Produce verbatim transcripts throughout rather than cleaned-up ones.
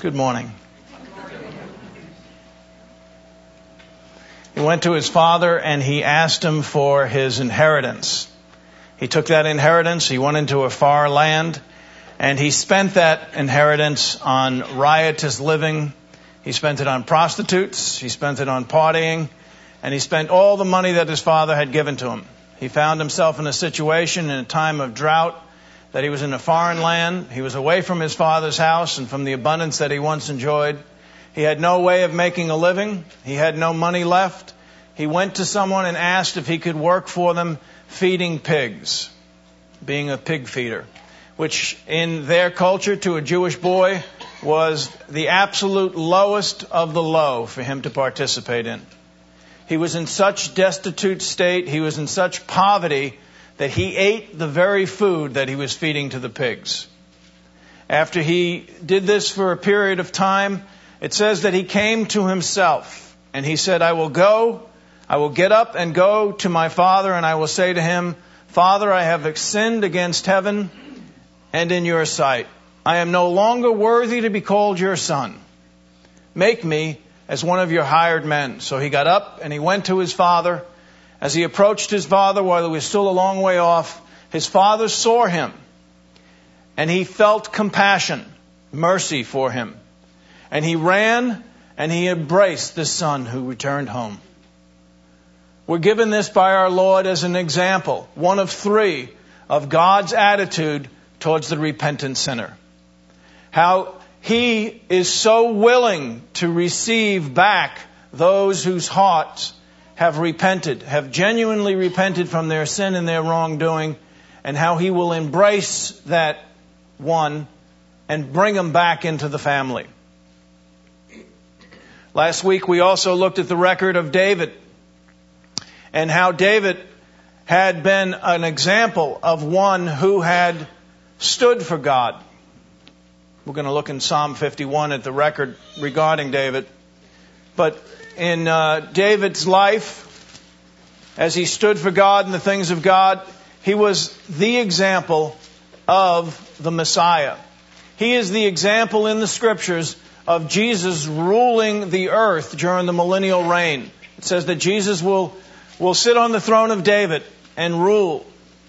Good morning. He went to his father and he asked him for his inheritance. He took that inheritance, he went into a far land, and he spent that inheritance on riotous living. He spent it on prostitutes, he spent it on partying, and he spent all the money that his father had given to him. He found himself in a situation in a time of drought, that he was in a foreign land. He was away from his father's house and from the abundance that he once enjoyed. He had no way of making a living. He had no money left. He went to someone and asked if he could work for them feeding pigs, being a pig feeder, which in their culture to a Jewish boy was the absolute lowest of the low for him to participate in. He was in such destitute state, he was in such poverty, that he ate the very food that he was feeding to the pigs. After he did this for a period of time, it says that he came to himself and he said, I will go, I will get up and go to my father and I will say to him, Father, I have sinned against heaven and in your sight. I am no longer worthy to be called your son. Make me as one of your hired men. So he got up and he went to his father. As he approached his father, while he was still a long way off, his father saw him, and he felt compassion, mercy for him. And he ran, and he embraced the son who returned home. We're given this by our Lord as an example, one of three, of God's attitude towards the repentant sinner. How He is so willing to receive back those whose hearts have repented, have genuinely repented from their sin and their wrongdoing, and how He will embrace that one and bring them back into the family. Last week we also looked at the record of David and how David had been an example of one who had stood for God. We're going to look in Psalm fifty-one at the record regarding David. But in uh, David's life, as he stood for God and the things of God, he was the example of the Messiah. He is the example in the Scriptures of Jesus ruling the earth during the millennial reign. It says that Jesus will, will sit on the throne of David and rule.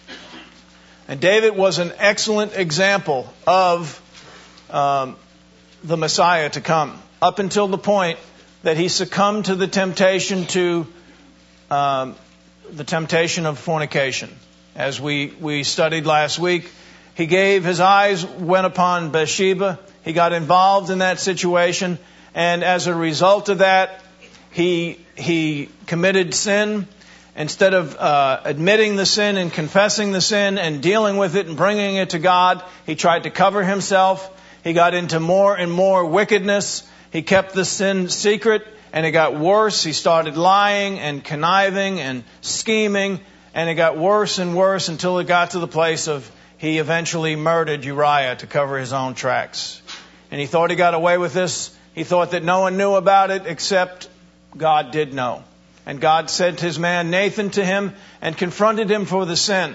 And David was an excellent example of um, the Messiah to come, up until the point that he succumbed to the temptation to um, the temptation of fornication. As we, we studied last week, he gave, his eyes went upon Bathsheba. He got involved in that situation, and as a result of that, he he committed sin. Instead of uh, admitting the sin and confessing the sin and dealing with it and bringing it to God, he tried to cover himself. He got into more and more wickedness. He kept the sin secret, and it got worse. He started lying and conniving and scheming, and it got worse and worse until it got to the place of he eventually murdered Uriah to cover his own tracks. And he thought he got away with this. He thought that no one knew about it except God did know. And God sent his man Nathan to him and confronted him for the sin.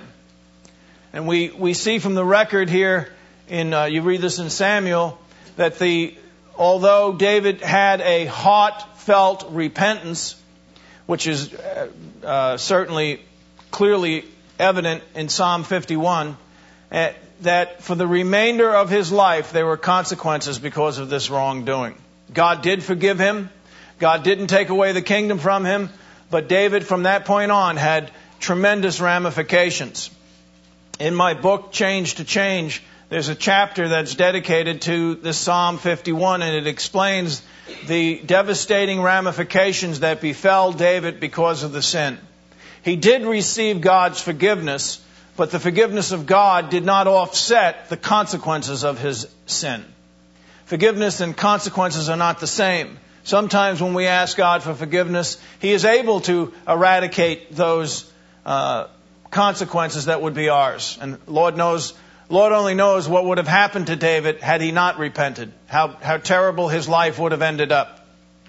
And we, we see from the record here, in uh, you read this in Samuel, that the although David had a heartfelt repentance, which is uh, uh, certainly clearly evident in Psalm fifty-one, uh, that for the remainder of his life there were consequences because of this wrongdoing. God did forgive him. God didn't take away the kingdom from him. But David, from that point on, had tremendous ramifications. In my book, Change to Change, there's a chapter that's dedicated to this Psalm fifty-one, and it explains the devastating ramifications that befell David because of the sin. He did receive God's forgiveness, but the forgiveness of God did not offset the consequences of his sin. Forgiveness and consequences are not the same. Sometimes when we ask God for forgiveness, He is able to eradicate those uh, consequences that would be ours. And Lord knows, Lord only knows what would have happened to David had he not repented, how, how terrible his life would have ended up.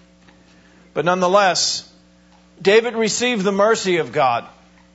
But nonetheless, David received the mercy of God.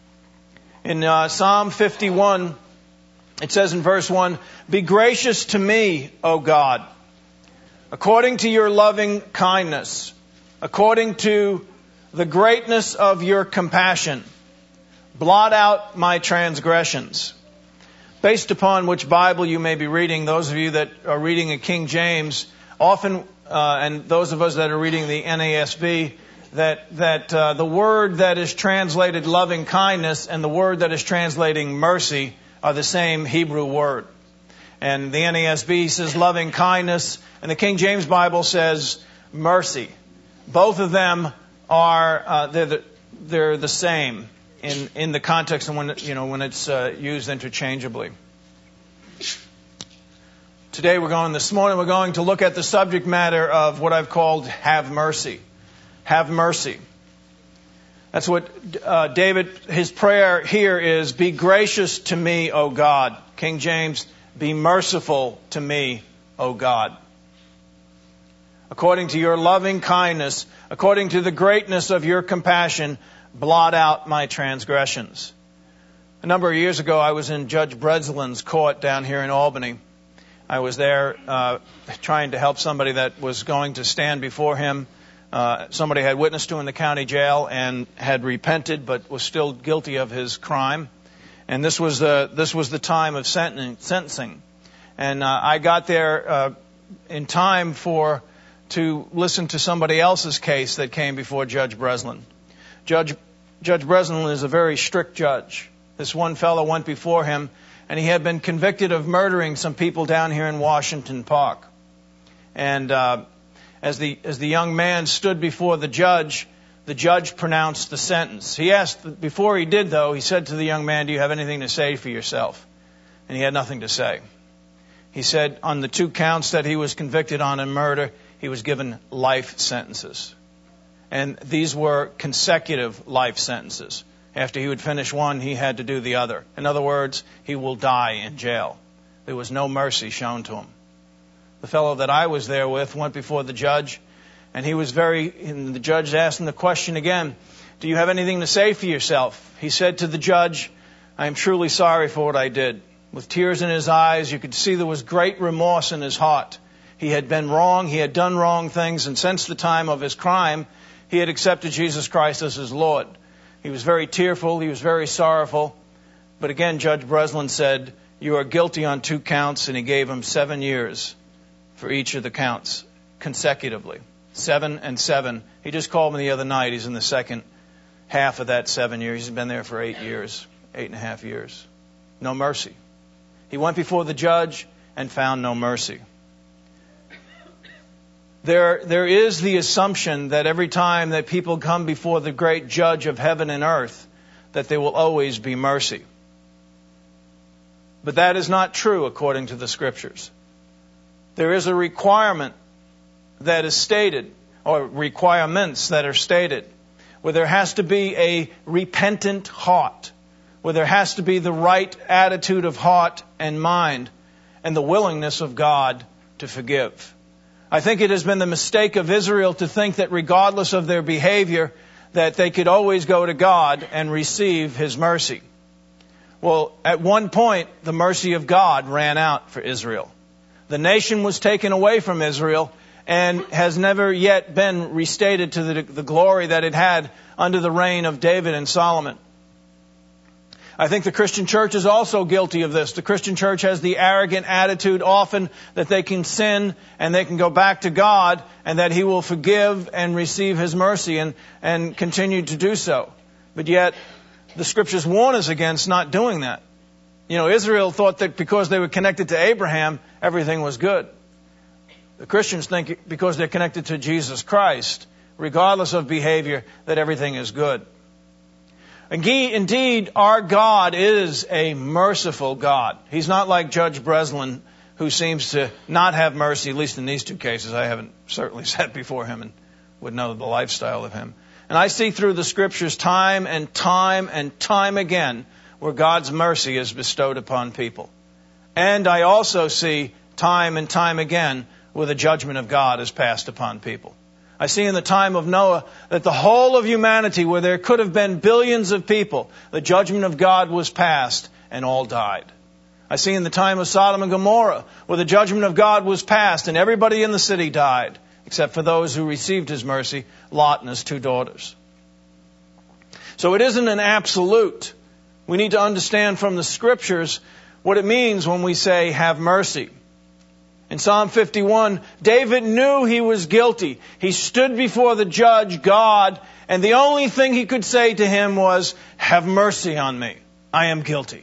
In uh, Psalm fifty-one, it says in verse one, "Be gracious to me, O God, according to your loving kindness, according to the greatness of your compassion, blot out my transgressions. Based upon which Bible you may be reading, those of you that are reading a King James, often, uh, and those of us that are reading the N A S B, that that uh, the word that is translated loving kindness and the word that is translating mercy are the same Hebrew word. And the N A S B says loving kindness, and the King James Bible says mercy. Both of them are uh, they're the, they're the same in in the context and when you know when it's uh, used interchangeably. Today we're going this morning we're going to look at the subject matter of what I've called have mercy. Have mercy. That's what uh, David, his prayer here is, be gracious to me, O God. King James, be merciful to me, O God. According to your loving kindness, according to the greatness of your compassion, blot out my transgressions. A number of years ago, I was in Judge Breslin's court down here in Albany. I was there uh, trying to help somebody that was going to stand before him. Uh, somebody had witnessed to in the county jail and had repented, but was still guilty of his crime. And this was the this was the time of sentencing. And uh, I got there uh, in time for to listen to somebody else's case that came before Judge Breslin. Judge Judge Breslin is a very strict judge. This one fellow went before him, and he had been convicted of murdering some people down here in Washington Park. And uh, As the as the young man stood before the judge, the judge pronounced the sentence. He asked, before he did though, he said to the young man, do you have anything to say for yourself? And he had nothing to say. He said on the two counts that he was convicted on in murder, he was given life sentences. And these were consecutive life sentences. After he would finish one, he had to do the other. In other words, he will die in jail. There was no mercy shown to him. The fellow that I was there with went before the judge, and he was very, and the judge asked him the question again, do you have anything to say for yourself? He said to the judge, I am truly sorry for what I did. With tears in his eyes, you could see there was great remorse in his heart. He had been wrong, he had done wrong things, and since the time of his crime, he had accepted Jesus Christ as his Lord. He was very tearful, he was very sorrowful, but again, Judge Breslin said, you are guilty on two counts, and he gave him seven years for each of the counts consecutively. Seven and seven. He just called me the other night. He's in the second half of that seven years. He's been there for eight years, eight and a half years. No mercy. He went before the judge and found no mercy. There, there is the assumption that every time that people come before the great judge of heaven and earth, that there will always be mercy. But that is not true according to the Scriptures. There is a requirement that is stated, or requirements that are stated, where there has to be a repentant heart, where there has to be the right attitude of heart and mind, and the willingness of God to forgive. I think it has been the mistake of Israel to think that regardless of their behavior, that they could always go to God and receive His mercy. Well, at one point, the mercy of God ran out for Israel. The nation was taken away from Israel and has never yet been restated to the, the glory that it had under the reign of David and Solomon. I think the Christian church is also guilty of this. The Christian church has the arrogant attitude often that they can sin and they can go back to God and that He will forgive and receive His mercy and, and continue to do so. But yet, the Scriptures warn us against not doing that. You know, Israel thought that because they were connected to Abraham, everything was good. The Christians think because they're connected to Jesus Christ, regardless of behavior, that everything is good. Indeed, our God is a merciful God. He's not like Judge Breslin, who seems to not have mercy, at least in these two cases. I haven't certainly sat before him and would know the lifestyle of him. And I see through the Scriptures time and time and time again where God's mercy is bestowed upon people. And I also see time and time again where the judgment of God is passed upon people. I see in the time of Noah that the whole of humanity, where there could have been billions of people, the judgment of God was passed and all died. I see in the time of Sodom and Gomorrah, where the judgment of God was passed and everybody in the city died, except for those who received His mercy, Lot and his two daughters. So it isn't an absolute. We need to understand from the Scriptures what it means when we say, have mercy. In Psalm fifty-one, David knew he was guilty. He stood before the judge, God, and the only thing he could say to Him was, have mercy on me. I am guilty.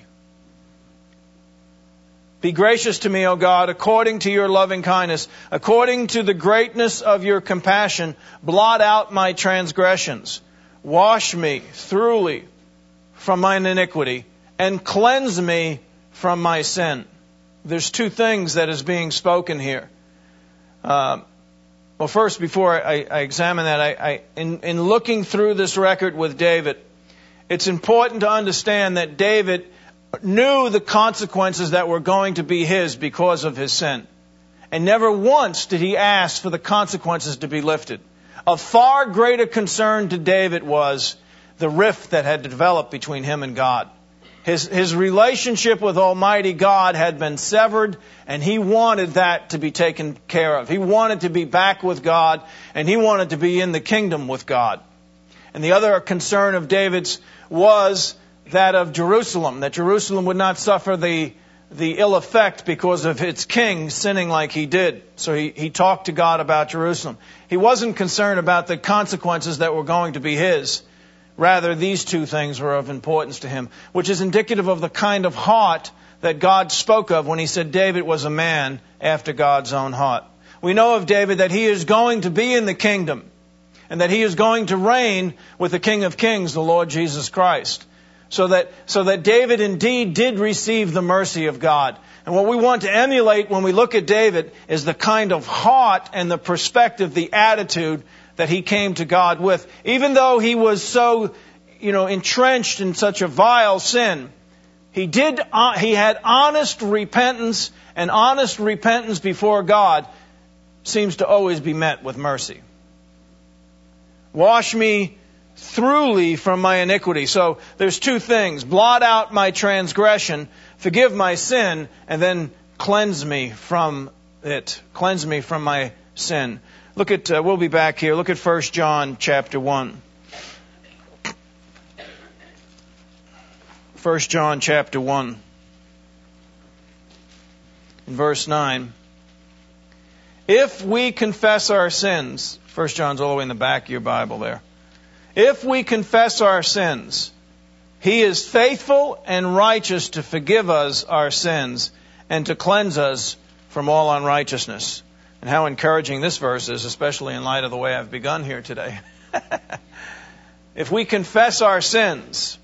Be gracious to me, O God, according to your loving kindness, according to the greatness of your compassion, blot out my transgressions. Wash me thoroughly from mine iniquity and cleanse me from my sin. There's two things that is being spoken here. Uh, well, first, before I, I examine that, I, I, in, in looking through this record with David, it's important to understand that David knew the consequences that were going to be his because of his sin. And never once did he ask for the consequences to be lifted. Of far greater concern to David was the rift that had developed between him and God. His, his relationship with Almighty God had been severed, and he wanted that to be taken care of. He wanted to be back with God, and he wanted to be in the kingdom with God. And the other concern of David's was that of Jerusalem, that Jerusalem would not suffer the, the ill effect because of its king sinning like he did. So he, he talked to God about Jerusalem. He wasn't concerned about the consequences that were going to be his. Rather, these two things were of importance to him, which is indicative of the kind of heart that God spoke of when He said David was a man after God's own heart. We know of David that he is going to be in the kingdom and that he is going to reign with the King of Kings, the Lord Jesus Christ. So that, so that David indeed did receive the mercy of God. And what we want to emulate when we look at David is the kind of heart and the perspective, the attitude that he came to God with. Even though he was so, you know, entrenched in such a vile sin, he did, uh, he had honest repentance, and honest repentance before God seems to always be met with mercy. Wash me thoroughly from my iniquity. So there's two things. Blot out my transgression, forgive my sin, and then cleanse me from it. Cleanse me from my sin. Look at, uh, we'll be back here. Look at First John chapter one. First John chapter one. In verse nine. If we confess our sins, First John's all the way in the back of your Bible there. If we confess our sins, He is faithful and righteous to forgive us our sins and to cleanse us from all unrighteousness. And how encouraging this verse is, especially in light of the way I've begun here today. If we confess our sins,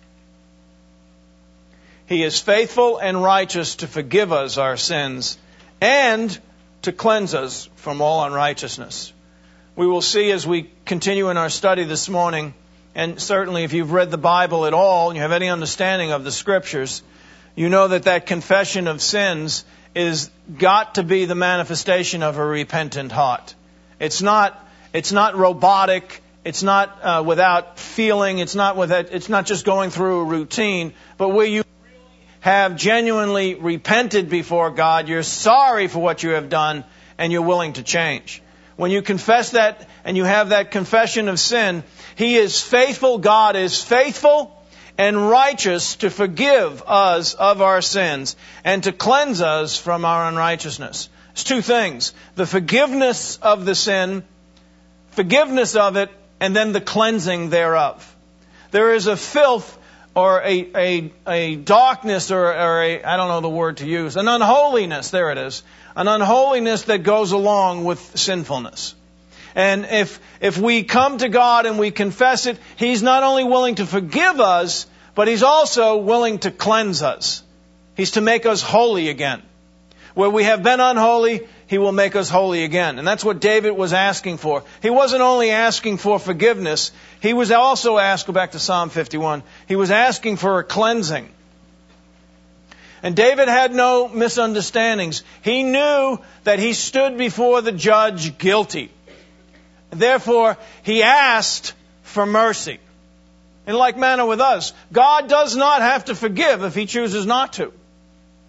He is faithful and righteous to forgive us our sins and to cleanse us from all unrighteousness. We will see as we continue in our study this morning, and certainly if you've read the Bible at all and you have any understanding of the Scriptures, you know that that confession of sins is got to be the manifestation of a repentant heart. It's not, it's not robotic. It's not uh, without feeling. It's not without, it's not just going through a routine, but where you have genuinely repented before God, you're sorry for what you have done, and you're willing to change. When you confess that and you have that confession of sin, He is faithful, God is faithful and righteous to forgive us of our sins and to cleanse us from our unrighteousness. It's two things. The forgiveness of the sin, forgiveness of it, and then the cleansing thereof. There is a filth or a, a, a darkness or, or a, I don't know the word to use, an unholiness, there it is, an unholiness that goes along with sinfulness. And if, if we come to God and we confess it, He's not only willing to forgive us, but He's also willing to cleanse us. He's to make us holy again. Where we have been unholy, He will make us holy again. And that's what David was asking for. He wasn't only asking for forgiveness, he was also asked, go back to Psalm fifty-one, he was asking for a cleansing. And David had no misunderstandings. He knew that he stood before the judge guilty. Therefore, he asked for mercy. In like manner with us, God does not have to forgive if He chooses not to.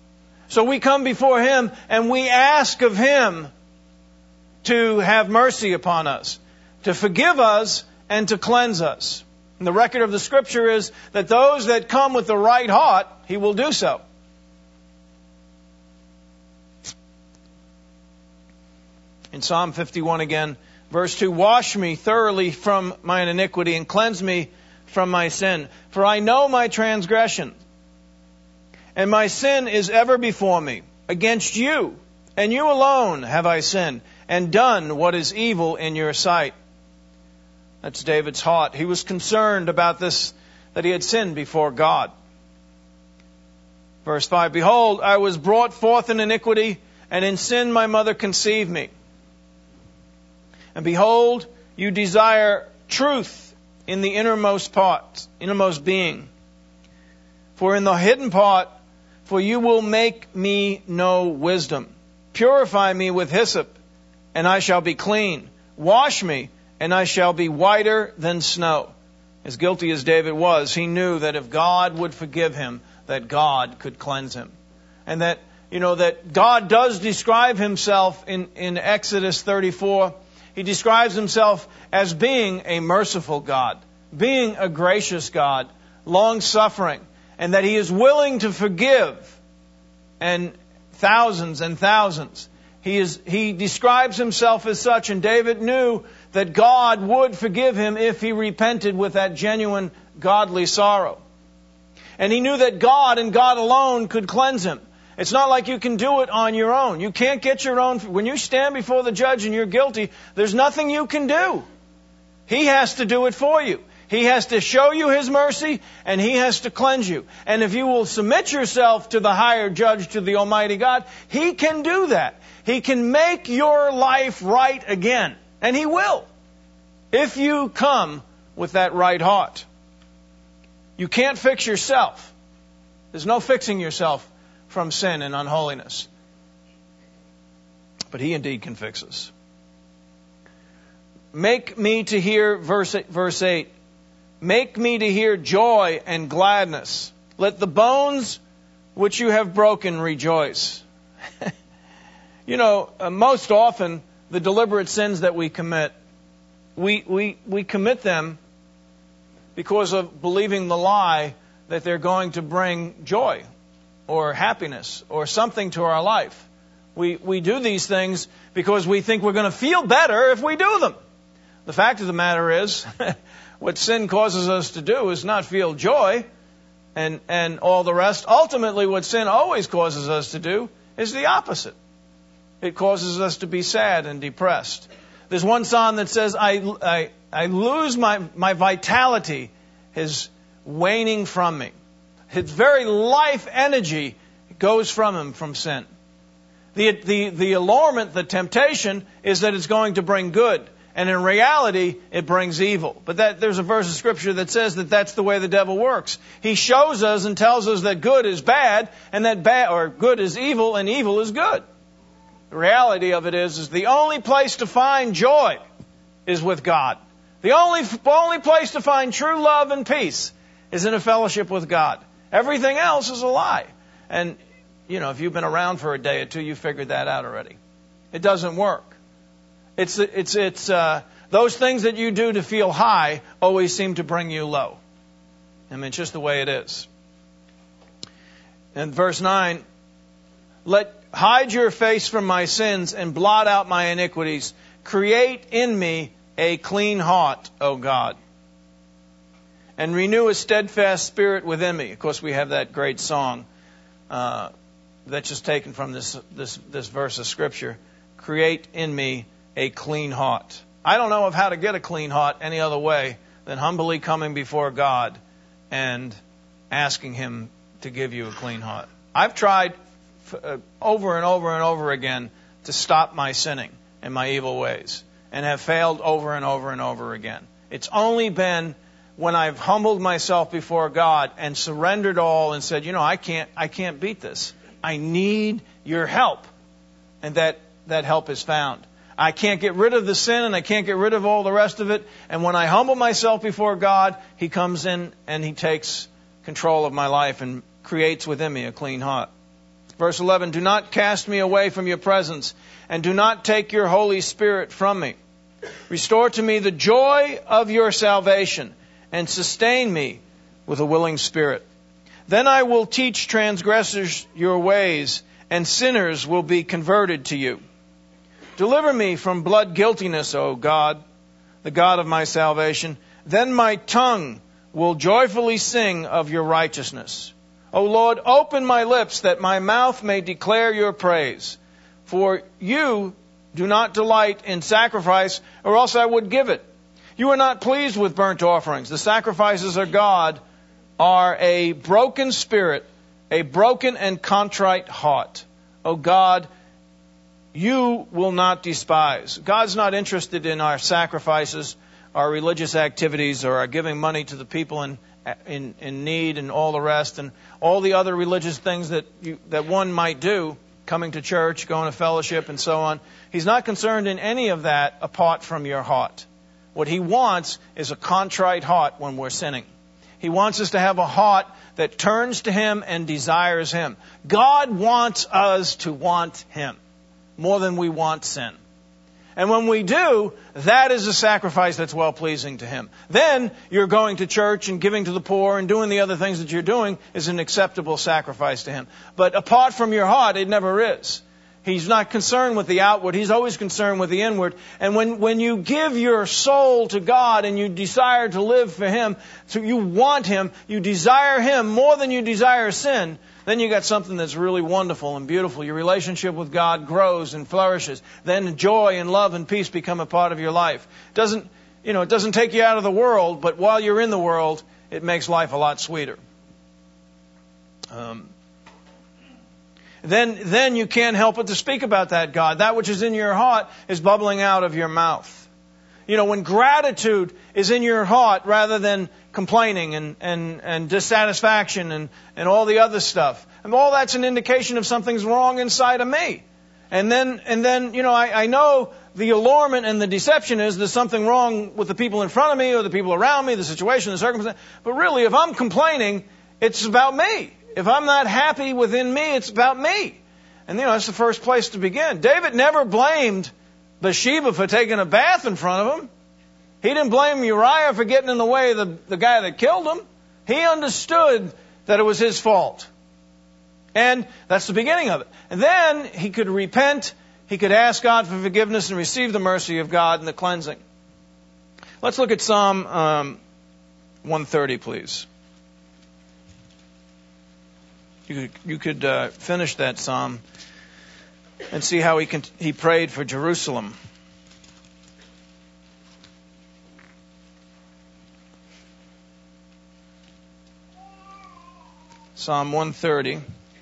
So we come before Him and we ask of Him to have mercy upon us, to forgive us, and to cleanse us. And the record of the Scripture is that those that come with the right heart, He will do so. In Psalm fifty-one again, verse two, wash me thoroughly from mine iniquity and cleanse me from my sin. For I know my transgression, and my sin is ever before me. Against you, and you alone, have I sinned, and done what is evil in your sight. That's David's heart. He was concerned about this, that he had sinned before God. Verse five, behold, I was brought forth in iniquity, and in sin my mother conceived me. And behold, you desire truth in the innermost part, innermost being. For in the hidden part, for you will make me know wisdom. Purify me with hyssop, and I shall be clean. Wash me, and I shall be whiter than snow. As guilty as David was, he knew that if God would forgive him, that God could cleanse him. And that, you know, that God does describe Himself in, in Exodus thirty-four. He describes Himself as being a merciful God, being a gracious God, long-suffering, and that He is willing to forgive, and thousands and thousands. He is, he describes Himself as such, and David knew that God would forgive him if he repented with that genuine godly sorrow. And he knew that God and God alone could cleanse him. It's not like you can do it on your own. You can't get your own. When you stand before the judge and you're guilty, there's nothing you can do. He has to do it for you. He has to show you His mercy, and He has to cleanse you. And if you will submit yourself to the higher judge, to the Almighty God, He can do that. He can make your life right again. And He will, if you come with that right heart. You can't fix yourself. There's no fixing yourself from sin and unholiness. But He indeed can fix us. Make me to hear, verse eight, verse eight, make me to hear joy and gladness. Let the bones which you have broken rejoice. You know, uh, most often, the deliberate sins that we commit, we, we, we commit them because of believing the lie that they're going to bring joy or happiness or something to our life. We, we do these things because we think we're going to feel better if we do them. The fact of the matter is, what sin causes us to do is not feel joy and, and all the rest. Ultimately, what sin always causes us to do is the opposite. It causes us to be sad and depressed. There's one psalm that says, I, I, I lose my, my vitality is waning from me. His very life energy goes from him from sin. The, the, the allurement, the temptation, is that it's going to bring good. And in reality, it brings evil. But that, there's a verse of Scripture that says that that's the way the devil works. He shows us and tells us that good is bad, and that bad, or good is evil, and evil is good. The reality of it is, is the only place to find joy is with God. The only, only place to find true love and peace is in a fellowship with God. Everything else is a lie. And, you know, if you've been around for a day or two, you figured that out already. It doesn't work. It's, it's, it's, uh, those things that you do to feel high always seem to bring you low. I mean, it's just the way it is. In verse nine, let hide your face from my sins and blot out my iniquities. Create in me a clean heart, O God, and renew a steadfast spirit within me. Of course, we have that great song uh, that's just taken from this, this, this verse of Scripture. Create in me a clean heart. I don't know of how to get a clean heart any other way than humbly coming before God and asking Him to give you a clean heart. I've tried uh, over and over and over again to stop my sinning and my evil ways, and have failed over and over and over again. It's only been when I've humbled myself before God and surrendered all and said, you know, I can't, I can't beat this. I need your help. And that, that help is found. I can't get rid of the sin, and I can't get rid of all the rest of it. And when I humble myself before God, He comes in and He takes control of my life and creates within me a clean heart. Verse eleven, do not cast me away from your presence, and do not take your Holy Spirit from me. Restore to me the joy of your salvation, and sustain me with a willing spirit. Then I will teach transgressors your ways, and sinners will be converted to you. Deliver me from blood guiltiness, O God, the God of my salvation. Then my tongue will joyfully sing of your righteousness. O Lord, open my lips that my mouth may declare your praise. For you do not delight in sacrifice, or else I would give it. You are not pleased with burnt offerings. The sacrifices of God are a broken spirit, a broken and contrite heart. O God, you will not despise. God's not interested in our sacrifices, our religious activities, or our giving money to the people in in, in need and all the rest, and all the other religious things that you, that one might do, coming to church, going to fellowship, and so on. He's not concerned in any of that apart from your heart. What he wants is a contrite heart when we're sinning. He wants us to have a heart that turns to him and desires him. God wants us to want him more than we want sin. And when we do, that is a sacrifice that's well-pleasing to him. Then you're going to church and giving to the poor and doing the other things that you're doing is an acceptable sacrifice to him. But apart from your heart, it never is. He's not concerned with the outward. He's always concerned with the inward. And when, when you give your soul to God and you desire to live for him, so you want him, you desire him more than you desire sin, then you got something that's really wonderful and beautiful. Your relationship with God grows and flourishes. Then joy and love and peace become a part of your life. It doesn't, you know, it doesn't take you out of the world, but while you're in the world, it makes life a lot sweeter. Um, then, then you can't help but to speak about that God. That which is in your heart is bubbling out of your mouth. You know, when gratitude is in your heart rather than complaining and, and, and dissatisfaction and, and all the other stuff, and all that's an indication of something's wrong inside of me. And then, and then, you know, I, I know the allurement and the deception is there's something wrong with the people in front of me or the people around me, the situation, the circumstance. But really, if I'm complaining, it's about me. If I'm not happy within me, it's about me. And, you know, that's the first place to begin. David never blamed Bathsheba for taking a bath in front of him. He didn't blame Uriah for getting in the way of the, the guy that killed him. He understood that it was his fault. And that's the beginning of it. And then he could repent, he could ask God for forgiveness and receive the mercy of God and the cleansing. Let's look at Psalm um, one thirty, please. You could, you could uh, finish that psalm and see how he can, he prayed for Jerusalem. Psalm one thirty.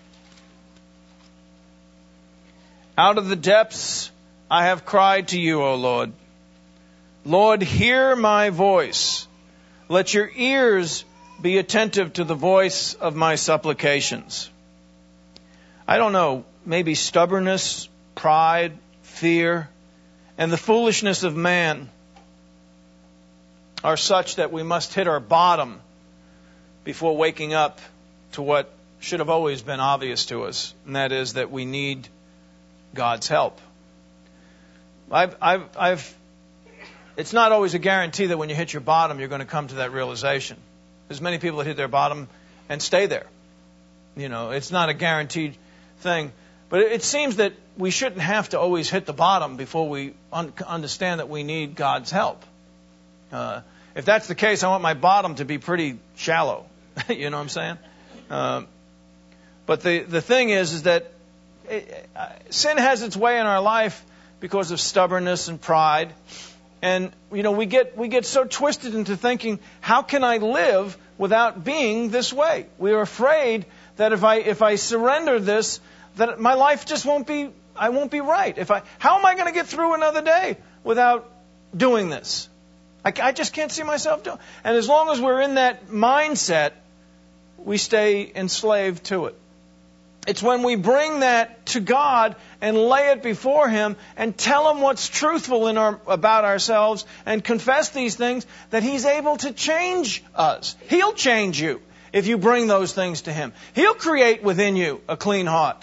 Out of the depths I have cried to you, O Lord. Lord, hear my voice. Let your ears be attentive to the voice of my supplications. I don't know, maybe stubbornness, pride, fear, and the foolishness of man are such that we must hit our bottom before waking up to what should have always been obvious to us, and that is that we need God's help. I've, I've, I've, it's not always a guarantee that when you hit your bottom, you're going to come to that realization. There's many people that hit their bottom and stay there. You know, it's not a guaranteed thing. But it seems that we shouldn't have to always hit the bottom before we un- understand that we need God's help. Uh, if that's the case, I want my bottom to be pretty shallow. You know what I'm saying? Uh, but the, the thing is, is that it, uh, sin has its way in our life because of stubbornness and pride. And, you know, we get we get so twisted into thinking, how can I live without being this way? We are afraid that if I if I surrender this, that my life just won't be, I won't be right. If I, how am I going to get through another day without doing this? I, I just can't see myself doing. And as long as we're in that mindset, we stay enslaved to it. It's when we bring that to God and lay it before Him and tell Him what's truthful in our, about ourselves and confess these things that He's able to change us. He'll change you if you bring those things to Him. He'll create within you a clean heart.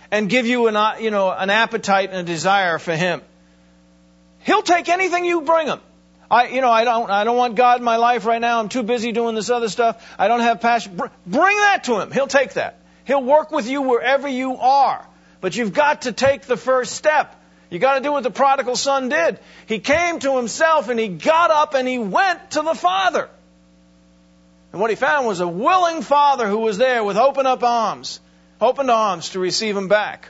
and give you an, you know, an appetite and a desire for Him. He'll take anything you bring Him. I, you know, I don't, I don't want God in my life right now. I'm too busy doing this other stuff. I don't have passion. Bring that to Him. He'll take that. He'll work with you wherever you are. But you've got to take the first step. You got to do what the prodigal son did. He came to himself and he got up and he went to the Father. And what he found was a willing Father who was there with open up arms, opened arms to receive him back.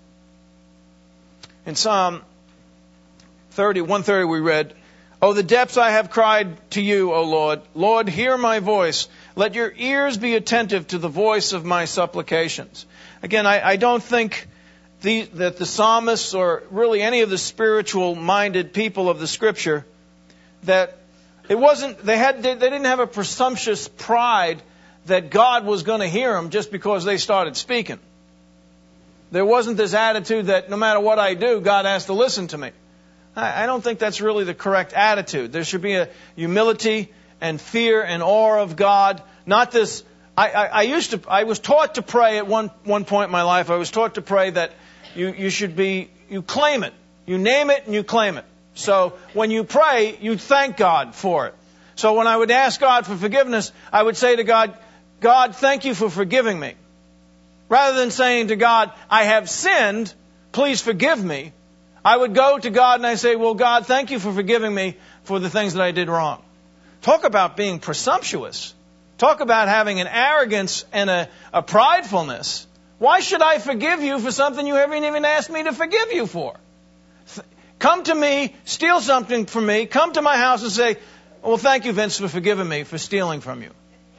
In Psalm thirty, one thirty we read, "Oh, the depths I have cried to you, O Lord. Lord, hear my voice. Let your ears be attentive to the voice of my supplications." Again, I, I don't think the, that the psalmists or really any of the spiritual-minded people of the Scripture, that it wasn't, they had, they, they didn't have a presumptuous pride that God was going to hear them just because they started speaking. There wasn't this attitude that no matter what I do, God has to listen to me. I don't think that's really the correct attitude. There should be a humility and fear and awe of God. Not this. I, I, I used to. I was taught to pray at one one point in my life. I was taught to pray that you you should be. You claim it. You name it and you claim it. So when you pray, you thank God for it. So when I would ask God for forgiveness, I would say to God, "God, thank you for forgiving me," rather than saying to God, "I have sinned. Please forgive me." I would go to God and I say, "Well, God, thank you for forgiving me for the things that I did wrong." Talk about being presumptuous. Talk about having an arrogance and a, a pridefulness. Why should I forgive you for something you haven't even asked me to forgive you for? Come to me, steal something from me, come to my house and say, "Well, thank you, Vince, for forgiving me for stealing from you."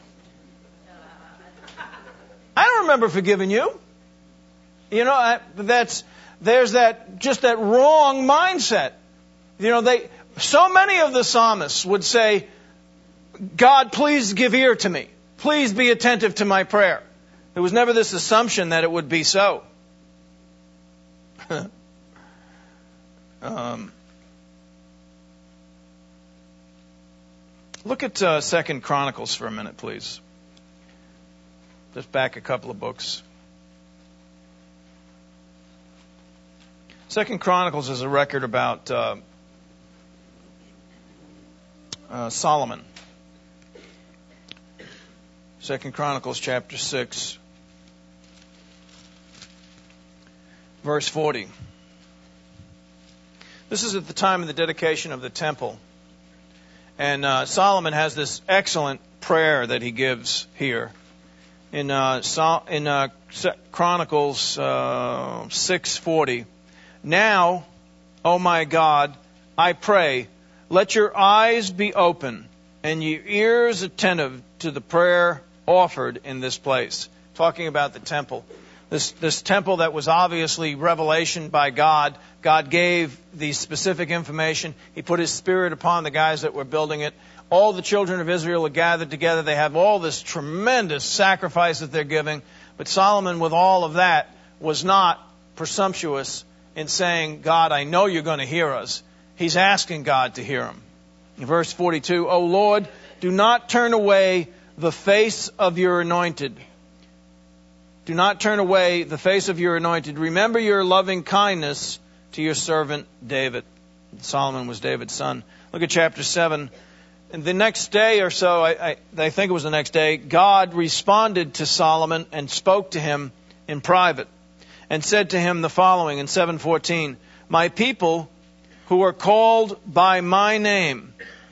I don't remember forgiving you. You know, I, that's... There's that, just that wrong mindset. You know, they, so many of the psalmists would say, "God, please give ear to me. Please be attentive to my prayer." There was never this assumption that it would be so. um, look at uh, Second Chronicles for a minute, please. Just back a couple of books. Second Chronicles is a record about uh, uh, Solomon. Second Chronicles chapter six, verse forty. This is at the time of the dedication of the temple. And uh, Solomon has this excellent prayer that he gives here. In, uh, so, in uh, Chronicles uh, six forty. "Now, O my God, I pray, let your eyes be open and your ears attentive to the prayer offered in this place." Talking about the temple. This, this temple that was obviously revelation by God. God gave the specific information. He put His Spirit upon the guys that were building it. All the children of Israel are gathered together. They have all this tremendous sacrifice that they're giving. But Solomon, with all of that, was not presumptuous in saying, "God, I know you're going to hear us." He's asking God to hear him. In verse forty-two, "O Lord, do not turn away the face of your anointed. Do not turn away the face of your anointed. Remember your loving kindness to your servant David." Solomon was David's son. Look at chapter seven. And the next day or so, I, I, I think it was the next day, God responded to Solomon and spoke to him in private. And said to him the following in seven fourteen, "My people who are called by my name,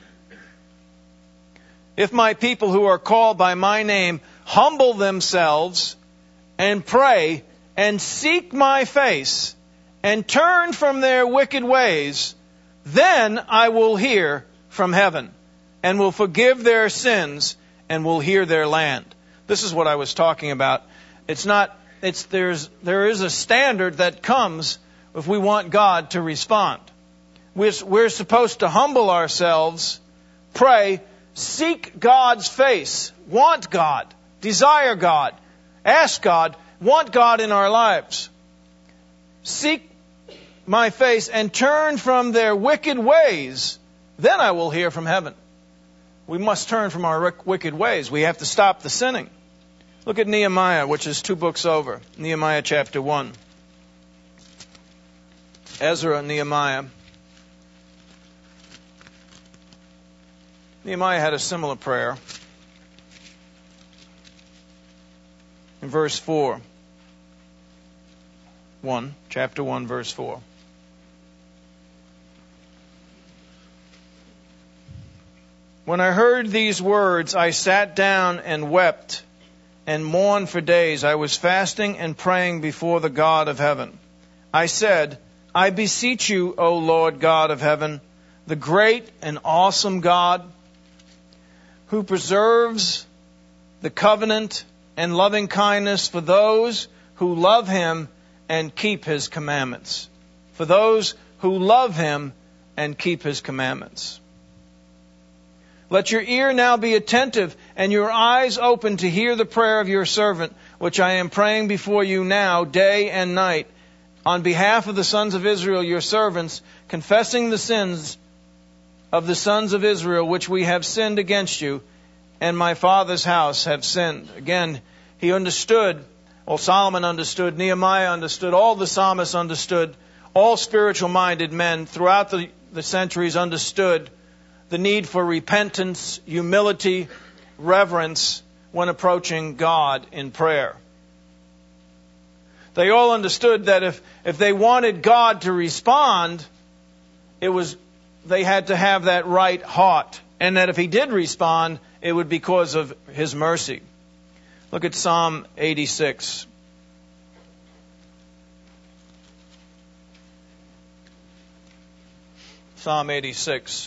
if my people who are called by my name humble themselves and pray and seek my face and turn from their wicked ways, then I will hear from heaven and will forgive their sins and will heal their land." This is what I was talking about. It's not It's, there's, there is a standard that comes if we want God to respond. We're, we're supposed to humble ourselves, pray, seek God's face, want God, desire God, ask God, want God in our lives. Seek my face and turn from their wicked ways, then I will hear from heaven. We must turn from our wicked ways. We have to stop the sinning. Look at Nehemiah, which is two books over. Nehemiah chapter one. Ezra and Nehemiah. Nehemiah had a similar prayer. In verse four. one, chapter one, verse four. When I heard these words, I sat down and wept and mourned for days. I was fasting and praying before the God of heaven. I said, I beseech you, O Lord God of heaven, the great and awesome God, who preserves the covenant and loving kindness for those who love him and keep his commandments. For those who love him and keep his commandments. Let your ear now be attentive and your eyes open to hear the prayer of your servant, which I am praying before you now, day and night, on behalf of the sons of Israel, your servants, confessing the sins of the sons of Israel, which we have sinned against you, and my father's house have sinned. Again, he understood, well, Solomon understood, Nehemiah understood, all the psalmists understood, all spiritual-minded men throughout the, the centuries understood the need for repentance, humility, reverence when approaching God in prayer. They all understood that if, if they wanted God to respond, it was they had to have that right heart. And that if he did respond, it would be because of his mercy. Look at Psalm eighty-six. Psalm eighty-six.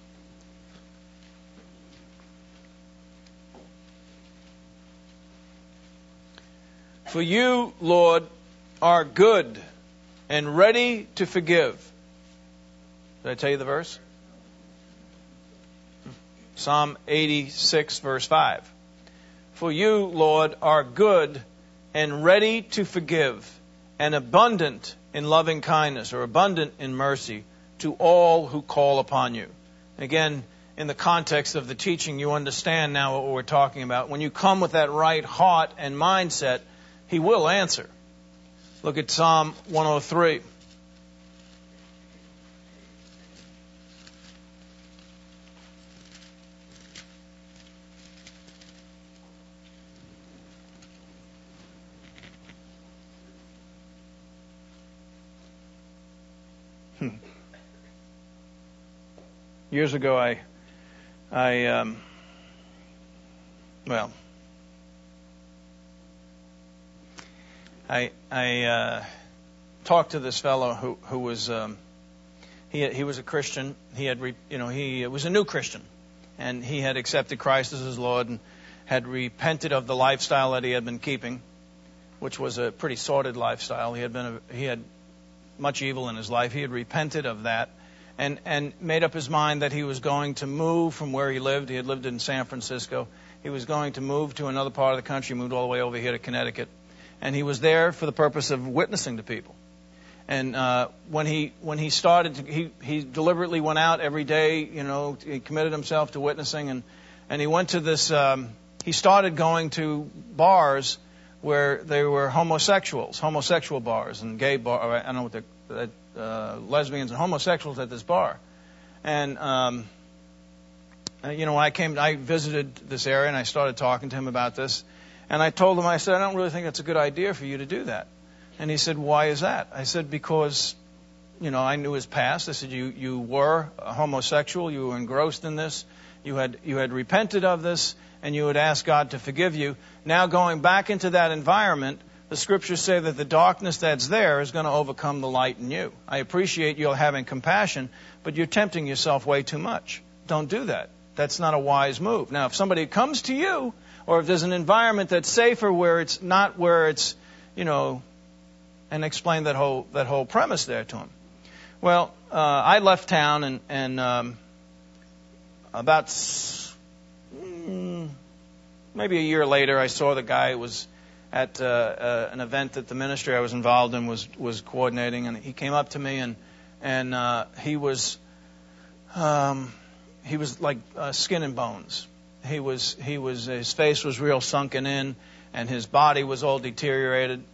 For you, Lord, are good and ready to forgive. Did I tell you the verse? Psalm eighty-six, verse five. For you, Lord, are good and ready to forgive, and abundant in loving kindness, or abundant in mercy, to all who call upon you. Again, in the context of the teaching, you understand now what we're talking about. When you come with that right heart and mindset, he will answer. Look at Psalm one oh three. Hmm. Years ago, I, I, um, well, I I uh, talked to this fellow who who was um, he he was a Christian. He had re, you know he was a new Christian, and he had accepted Christ as his Lord and had repented of the lifestyle that he had been keeping, which was a pretty sordid lifestyle. He had been a, he had much evil in his life. He had repented of that, and and made up his mind that he was going to move from where he lived. He had lived in San Francisco. He was going to move to another part of the country. Moved all the way over here to Connecticut. And he was there for the purpose of witnessing to people. And uh, when he when he started, to, he he deliberately went out every day. You know, he committed himself to witnessing, and and he went to this. Um, he started going to bars where there were homosexuals, homosexual bars, and gay bar. I don't know what the uh, lesbians and homosexuals at this bar. And um, you know, when I came, I visited this area, and I started talking to him about this. And I told him, I said, I don't really think it's a good idea for you to do that. And he said, why is that? I said, because, you know, I knew his past. I said, you, you were a homosexual. You were engrossed in this. You had, you had repented of this, and you had asked God to forgive you. Now going back into that environment, the scriptures say that the darkness that's there is going to overcome the light in you. I appreciate you having compassion, but you're tempting yourself way too much. Don't do that. That's not a wise move. Now, if somebody comes to you, or if there's an environment that's safer where it's not where it's, you know, and explain that whole that whole premise there to him. Well, uh, I left town, and, and um, about mm, maybe a year later, I saw the guy who was at uh, uh, an event that the ministry I was involved in was was coordinating, and he came up to me, and and uh, he was um, he was like uh, skin and bones. He was, he was, his face was real sunken in, and his body was all deteriorated.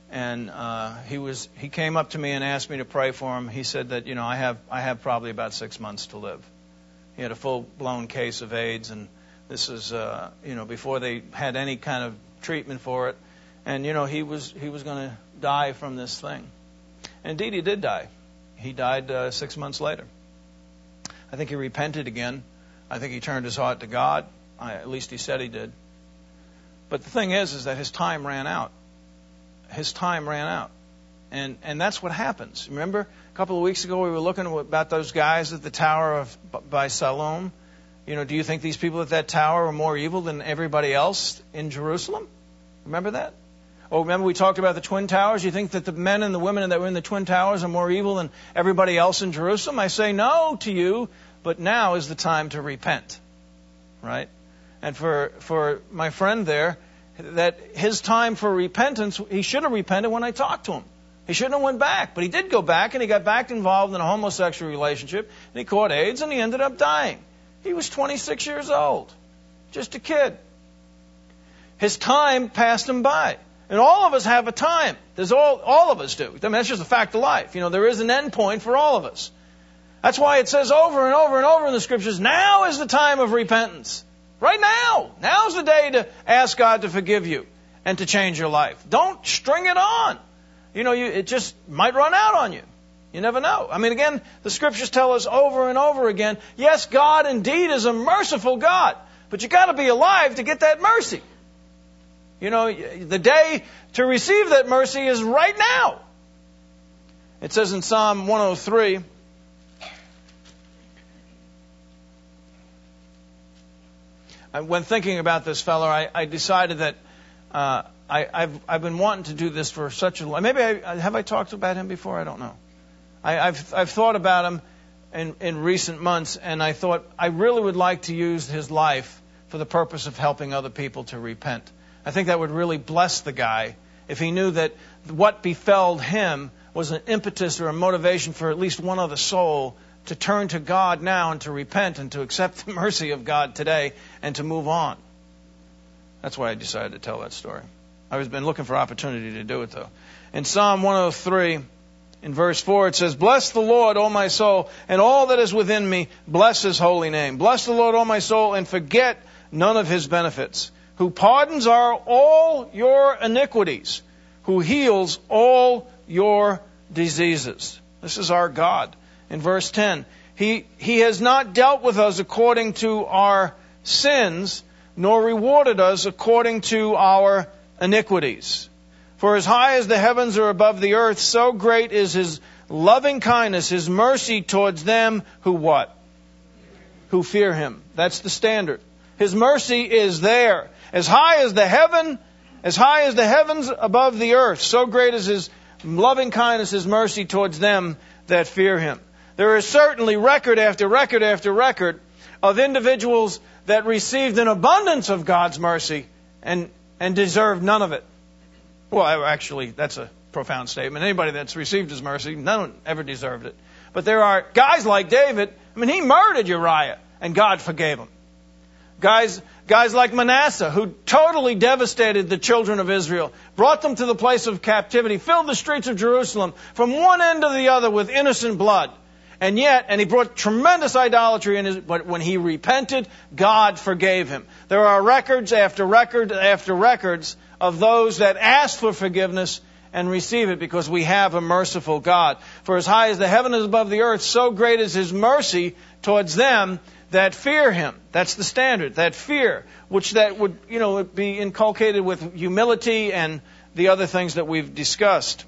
And uh, he was he came up to me and asked me to pray for him. He said that, you know, I have I have probably about six months to live. He had a full-blown case of AIDS, and this is, uh, you know, before they had any kind of treatment for it. And, you know, he was he was going to die from this thing. And indeed, he did die. He died uh, six months later. I think he repented again. I think he turned his heart to God. I, at least he said he did. But the thing is, is that his time ran out. His time ran out. And and that's what happens. Remember, a couple of weeks ago we were looking about those guys at the tower of by Siloam. You know, do you think these people at that tower are more evil than everybody else in Jerusalem? Remember that? Oh, remember we talked about the Twin Towers? You think that the men and the women that were in the Twin Towers are more evil than everybody else in Jerusalem? I say no to you, but now is the time to repent. Right? And for for my friend there, that his time for repentance, he should have repented when I talked to him. He shouldn't have went back, but he did go back, and he got back involved in a homosexual relationship, and he caught AIDS, and he ended up dying. He was twenty-six years old, just a kid. His time passed him by. And all of us have a time. There's all, all of us do. I mean, that's just a fact of life. You know, there is an end point for all of us. That's why it says over and over and over in the Scriptures, now is the time of repentance. Right now. Now's the day to ask God to forgive you and to change your life. Don't string it on. You know, you, it just might run out on you. You never know. I mean, again, the Scriptures tell us over and over again, yes, God indeed is a merciful God, but you got to be alive to get that mercy. You know, the day to receive that mercy is right now. It says in Psalm one oh three, when thinking about this fellow, I, I decided that uh, I, I've, I've been wanting to do this for such a long. Maybe I, have I talked about him before? I don't know. I, I've I've thought about him in, in recent months, and I thought I really would like to use his life for the purpose of helping other people to repent. I think that would really bless the guy if he knew that what befell him was an impetus or a motivation for at least one other soul to turn to God now and to repent and to accept the mercy of God today and to move on. That's why I decided to tell that story. I've been looking for opportunity to do it, though. In Psalm one oh three, in verse four, it says, "Bless the Lord, O my soul, and all that is within me, bless His holy name. Bless the Lord, O my soul, and forget none of His benefits, who pardons our, all your iniquities, who heals all your diseases." This is our God. In verse ten, He, he has not dealt with us according to our sins, nor rewarded us according to our iniquities. For as high as the heavens are above the earth, so great is His loving kindness, His mercy towards them who what? Who fear Him. That's the standard. His mercy is there. As high as the heaven, as high as the heavens above the earth, so great is His loving kindness, His mercy towards them that fear Him. There is certainly record after record after record of individuals that received an abundance of God's mercy and, and deserved none of it. Well, actually, that's a profound statement. Anybody that's received His mercy, none of them ever deserved it. But there are guys like David. I mean, he murdered Uriah, and God forgave him. Guys, guys like Manasseh, who totally devastated the children of Israel, brought them to the place of captivity, filled the streets of Jerusalem from one end to the other with innocent blood. And yet, and he brought tremendous idolatry in his, but when he repented, God forgave him. There are records after record after records of those that ask for forgiveness and receive it because we have a merciful God. For as high as the heaven is above the earth, so great is His mercy towards them that fear Him. That's the standard, that fear, which that would, you know, be inculcated with humility and the other things that we've discussed.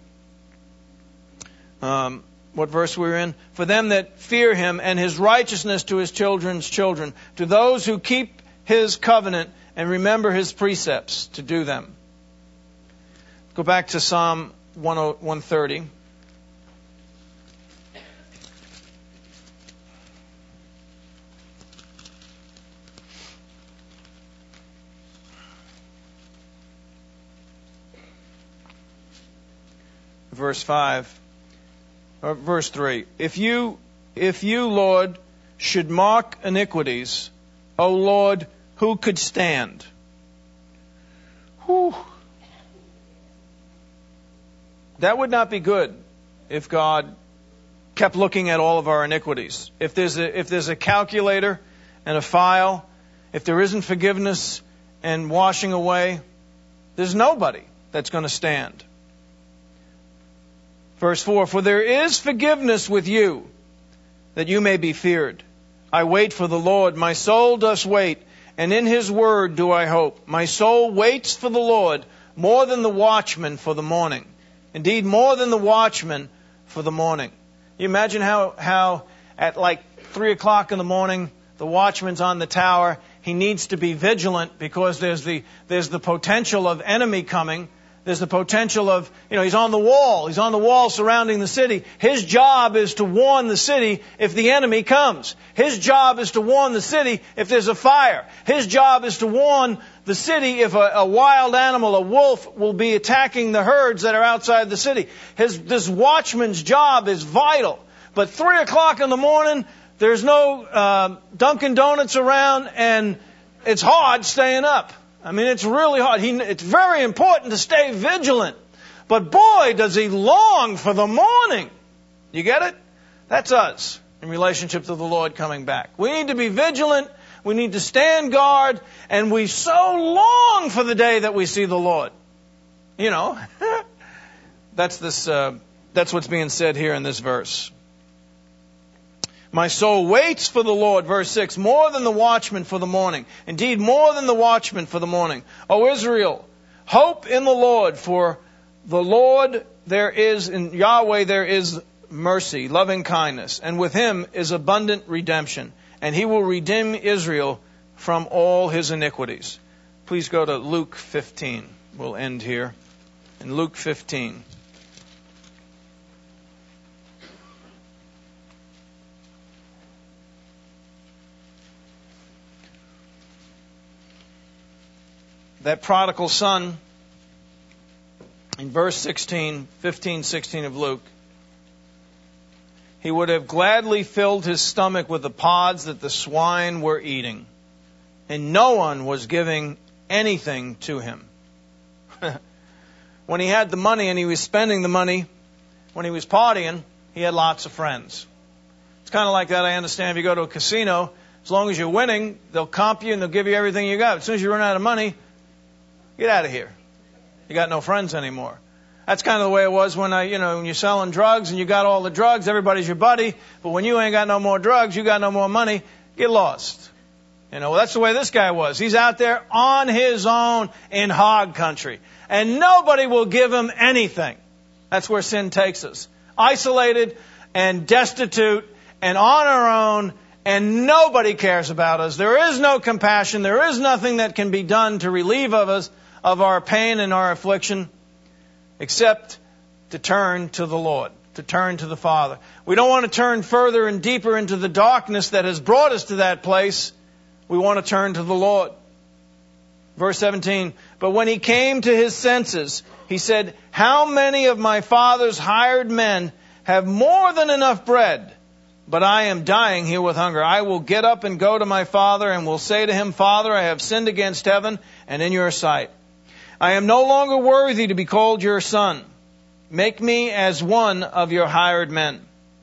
Um, what verse we're in? For them that fear Him, and His righteousness to His children's children, to those who keep His covenant and remember His precepts to do them. Go back to Psalm one thirty. Verse five, or verse three. If you, if you, Lord, should mark iniquities, O Lord, who could stand? Whew. That would not be good if God kept looking at all of our iniquities. If there's a, if there's a calculator and a file, if there isn't forgiveness and washing away, there's nobody that's going to stand. Verse four, for there is forgiveness with you, that you may be feared. I wait for the Lord, my soul does wait, and in his word do I hope. My soul waits for the Lord more than the watchman for the morning. Indeed, more than the watchman for the morning. You imagine how, how at like three o'clock in the morning, the watchman's on the tower. He needs to be vigilant because there's the, there's the potential of enemy coming. There's the potential of, you know, he's on the wall. He's on the wall surrounding the city. His job is to warn the city if the enemy comes. His job is to warn the city if there's a fire. His job is to warn the city if a, a wild animal, a wolf, will be attacking the herds that are outside the city. His, this watchman's job is vital. But three o'clock in the morning, there's no uh, Dunkin' Donuts around, and it's hard staying up. I mean, it's really hard. He, it's very important to stay vigilant. But boy, does he long for the morning. You get it? That's us in relationship to the Lord coming back. We need to be vigilant. We need to stand guard. And we so long for the day that we see the Lord. You know, that's this. Uh, that's what's being said here in this verse. My soul waits for the Lord, verse six, more than the watchman for the morning. Indeed, more than the watchman for the morning. O Israel, hope in the Lord, for the Lord there is, in Yahweh there is mercy, loving kindness, and with him is abundant redemption, and he will redeem Israel from all his iniquities. Please go to Luke fifteen. We'll end here. In Luke fifteen. That prodigal son, in verse sixteen, fifteen, sixteen of Luke, he would have gladly filled his stomach with the pods that the swine were eating, and no one was giving anything to him. When he had the money and he was spending the money, when he was partying, he had lots of friends. It's kind of like that, I understand, if you go to a casino, as long as you're winning, they'll comp you and they'll give you everything you got. As soon as you run out of money, get out of here. You got no friends anymore. That's kind of the way it was when I, you know, when you're selling drugs and you got all the drugs, everybody's your buddy. But when you ain't got no more drugs, you got no more money, get lost. You know, well, that's the way this guy was. He's out there on his own in hog country. And nobody will give him anything. That's where sin takes us. Isolated and destitute and on our own, and nobody cares about us. There is no compassion. There is nothing that can be done to relieve of us of our pain and our affliction, except to turn to the Lord, to turn to the Father. We don't want to turn further and deeper into the darkness that has brought us to that place. We want to turn to the Lord. Verse seventeen, but when he came to his senses, he said, how many of my father's hired men have more than enough bread, but I am dying here with hunger? I will get up and go to my father and will say to him, Father, I have sinned against heaven and in your sight. I am no longer worthy to be called your son. Make me as one of your hired men.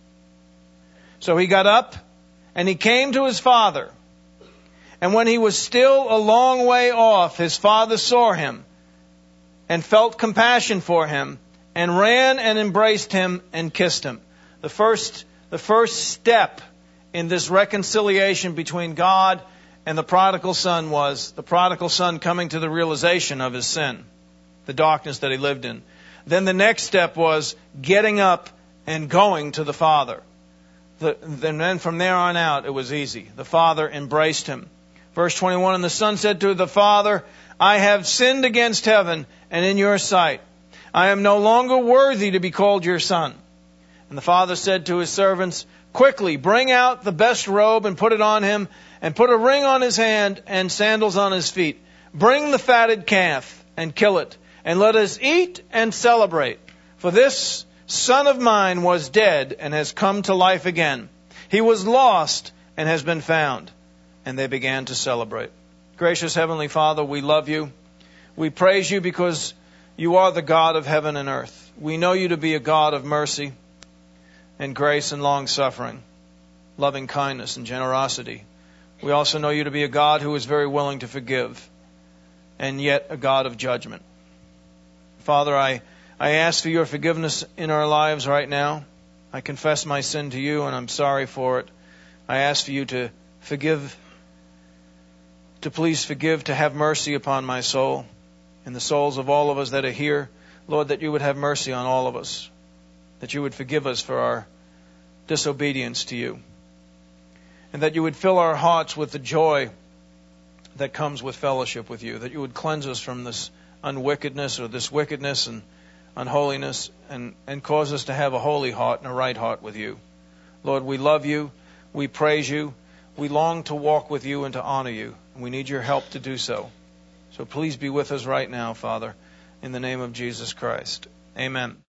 So he got up and he came to his father. And when he was still a long way off, his father saw him and felt compassion for him and ran and embraced him and kissed him. The first, the first step in this reconciliation between God and the prodigal son was the prodigal son coming to the realization of his sin, the darkness that he lived in. Then the next step was getting up and going to the Father. The, and then from there on out, it was easy. The Father embraced him. Verse twenty-one, and the son said to the Father, I have sinned against heaven and in your sight. I am no longer worthy to be called your son. And the father said to his servants, quickly, bring out the best robe and put it on him, and put a ring on his hand and sandals on his feet. Bring the fatted calf and kill it, and let us eat and celebrate. For this son of mine was dead and has come to life again. He was lost and has been found. And they began to celebrate. Gracious Heavenly Father, we love you. We praise you because you are the God of heaven and earth. we know you to be a God of mercy and grace and long-suffering, loving kindness and generosity. We also know you to be a God who is very willing to forgive, and yet a God of judgment. Father, I, I ask for your forgiveness in our lives right now. I confess my sin to you, and I'm sorry for it. I ask for you to forgive, to please forgive, to have mercy upon my soul and the souls of all of us that are here. Lord, that you would have mercy on all of us, that you would forgive us for our disobedience to you, and that you would fill our hearts with the joy that comes with fellowship with you, that you would cleanse us from this unwickedness or this wickedness and unholiness, and, and cause us to have a holy heart and a right heart with you. Lord, we love you, we praise you, we long to walk with you and to honor you, and we need your help to do so. So please be with us right now, Father, in the name of Jesus Christ. Amen.